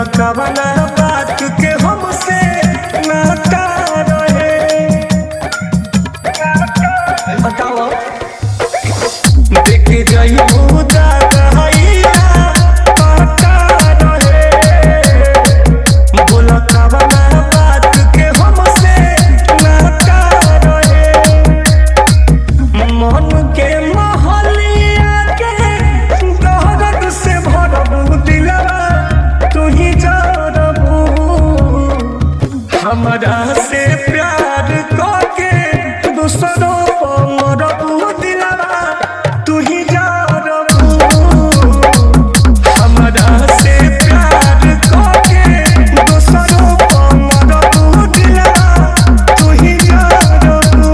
कवना बात के हमसे नाता रहे बताओ देखे जाई मुदा कहैया पता रहे बोला कवना बात के हमसे नाता रहे मन के महलिया के दहरत से भरबू दिलवा तू ही जरबू हमरा से प्यार करके दूसरों को मरबू दिलवा तू ही जरबू हमरा से प्यार करके दूसरों को मरबू दिलवा तू ही जरबू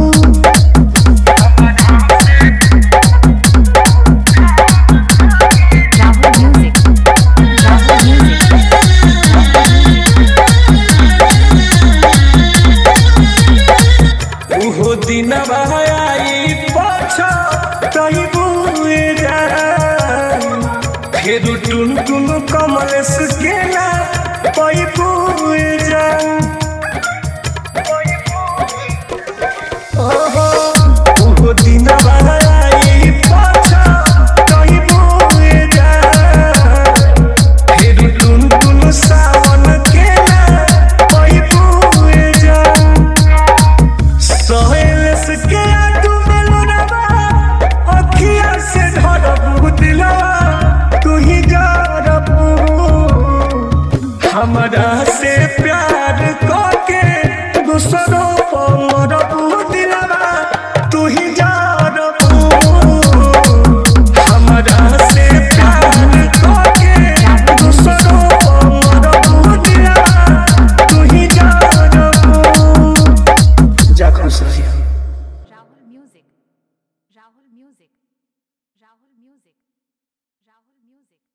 उहो दिनवा आई पाछा तही बुए जान फिर टुन टुन कमलेश केला पई बुए जान ओहो उहो दिनवा आई पाछा तही बुए जान फिर टुन टुन सावन केला पई बुए जान सोहेलस के तू बेलुरवा अखिया से ढरबू दिलवा तू ही जरबू हमरा से प्यार करके दूसरों को मरबू दिलवा तू ही जरबू हमरा से प्यार करके दूसरों को मरबू दिलवा तू ही जरबू जा खुश रहिए। Rahul Music. Rahul Music. Rahul Music. Rahul Music.